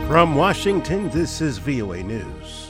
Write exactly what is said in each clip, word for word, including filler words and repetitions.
From Washington, this is V O A News.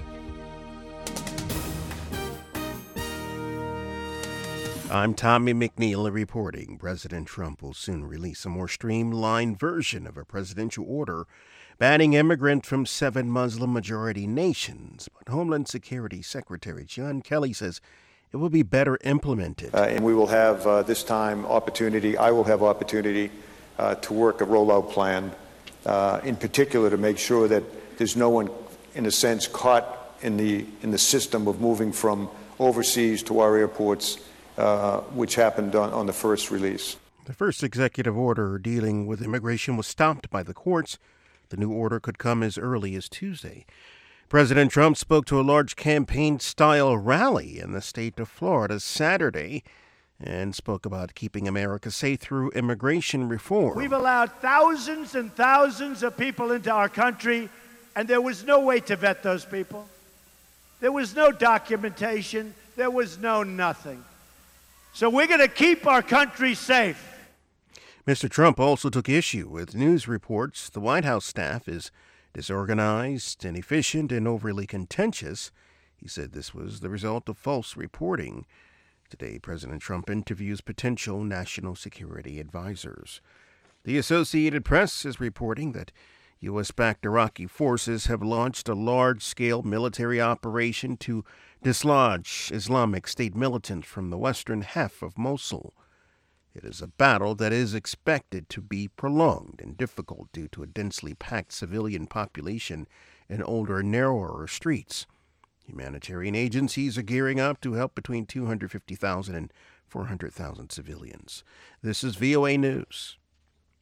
I'm Tommy McNeil reporting. President Trump will soon release a more streamlined version of a presidential order banning immigrants from seven Muslim-majority nations. But Homeland Security Secretary John Kelly says it will be better implemented. Uh, and we will have uh, this time opportunity, I will have opportunity uh, to work a rollout plan, uh, in particular to make sure that there's no one, in a sense, caught in the, in the system of moving from overseas to our airports, Uh, which happened on, on the first release. The first executive order dealing with immigration was stopped by the courts. The new order could come as early as Tuesday. President Trump spoke to a large campaign-style rally in the state of Florida Saturday and spoke about keeping America safe through immigration reform. We've allowed thousands and thousands of people into our country, and there was no way to vet those people. There was no documentation. There was no nothing. So we're going to keep our country safe. Mister Trump also took issue with news reports the White House staff is disorganized, inefficient, and overly contentious. He said this was the result of false reporting. Today, President Trump interviews potential national security advisors. The Associated Press is reporting that U S-backed Iraqi forces have launched a large-scale military operation to dislodge Islamic State militants from the western half of Mosul. It is a battle that is expected to be prolonged and difficult due to a densely packed civilian population and older, narrower streets. Humanitarian agencies are gearing up to help between two hundred fifty thousand and four hundred thousand civilians. This is V O A News.